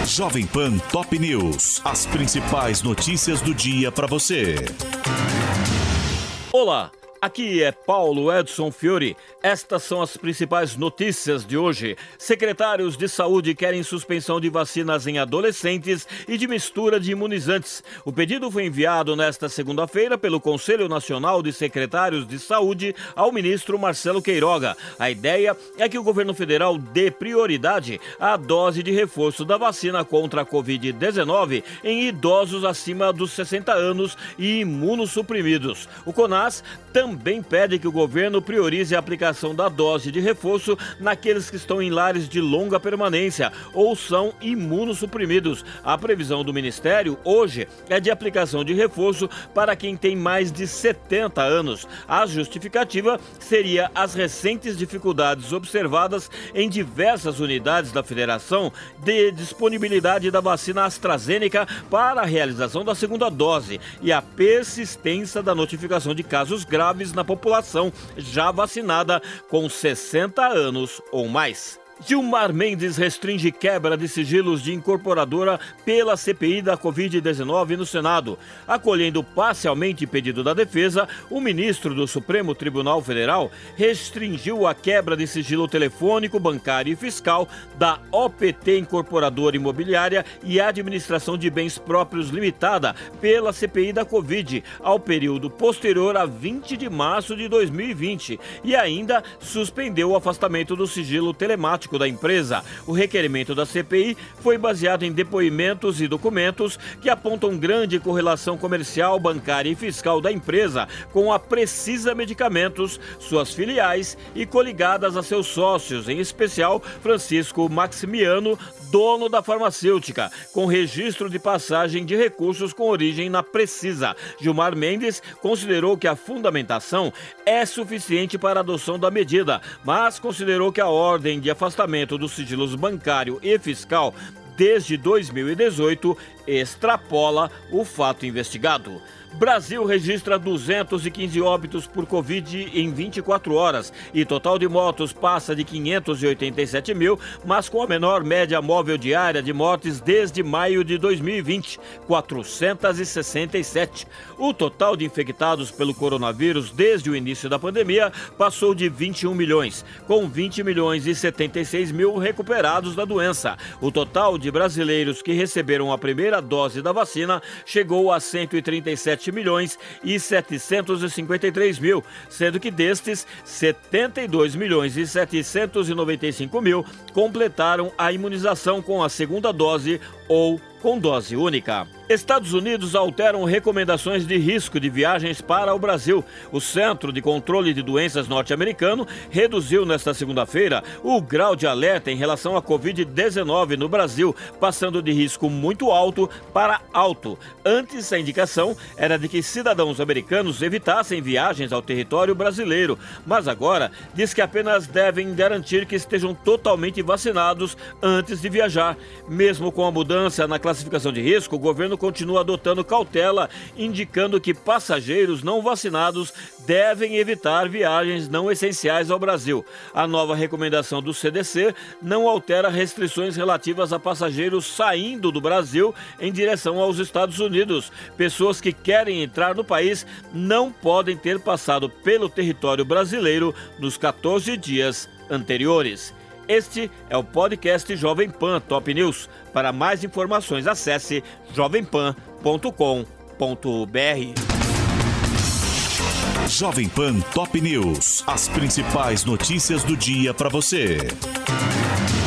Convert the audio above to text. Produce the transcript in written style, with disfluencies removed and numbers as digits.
Jovem Pan Top News. As principais notícias do dia para você. Olá, aqui é Paulo Edson Fiore. Estas são as principais notícias de hoje. Secretários de saúde querem suspensão de vacinas em adolescentes e de mistura de imunizantes. O pedido foi enviado nesta segunda-feira pelo Conselho Nacional de Secretários de Saúde ao ministro Marcelo Queiroga. A ideia é que o governo federal dê prioridade à dose de reforço da vacina contra a Covid-19 em idosos acima dos 60 anos e imunossuprimidos. O CONAS também pede que o governo priorize a aplicação da dose de reforço naqueles que estão em lares de longa permanência ou são imunossuprimidos. A previsão do Ministério hoje é de aplicação de reforço para quem tem mais de 70 anos. A justificativa seria as recentes dificuldades observadas em diversas unidades da Federação de disponibilidade da vacina AstraZeneca para a realização da segunda dose e a persistência da notificação de casos graves na população já vacinada com 60 anos ou mais. Gilmar Mendes restringe quebra de sigilos de incorporadora pela CPI da Covid-19 no Senado. Acolhendo parcialmente pedido da defesa, o ministro do Supremo Tribunal Federal restringiu a quebra de sigilo telefônico, bancário e fiscal da OPT Incorporadora Imobiliária e Administração de Bens Próprios Limitada pela CPI da Covid ao período posterior a 20 de março de 2020 e ainda suspendeu o afastamento do sigilo telemático da empresa. O requerimento da CPI foi baseado em depoimentos e documentos que apontam grande correlação comercial, bancária e fiscal da empresa com a Precisa Medicamentos, suas filiais e coligadas a seus sócios, em especial Francisco Maximiano, dono da farmacêutica, com registro de passagem de recursos com origem na Precisa. Gilmar Mendes considerou que a fundamentação é suficiente para a adoção da medida, mas considerou que a ordem de afastamento dos sigilos bancário e fiscal desde 2018 extrapola o fato investigado. Brasil registra 215 óbitos por Covid em 24 horas e total de mortos passa de 587 mil, mas com a menor média móvel diária de mortes desde maio de 2020, 467. O total de infectados pelo coronavírus desde o início da pandemia passou de 21 milhões, com 20 milhões e 76 mil recuperados da doença. O total de brasileiros que receberam a primeira dose da vacina chegou a 137 milhões e 753 mil, sendo que destes, 72 milhões e 795 mil completaram a imunização com a segunda dose ou com dose única. Estados Unidos alteram recomendações de risco de viagens para o Brasil. O Centro de Controle de Doenças norte-americano reduziu nesta segunda-feira o grau de alerta em relação à Covid-19 no Brasil, passando de risco muito alto para alto. Antes, a indicação era de que cidadãos americanos evitassem viagens ao território brasileiro, mas agora diz que apenas devem garantir que estejam totalmente vacinados antes de viajar. Mesmo com a mudança na classificação de risco, o governo continua adotando cautela, indicando que passageiros não vacinados devem evitar viagens não essenciais ao Brasil. A nova recomendação do CDC não altera restrições relativas a passageiros saindo do Brasil em direção aos Estados Unidos. Pessoas que querem entrar no país não podem ter passado pelo território brasileiro nos 14 dias anteriores. Este é o podcast Jovem Pan Top News. Para mais informações, acesse jovempan.com.br. Jovem Pan Top News. As principais notícias do dia para você.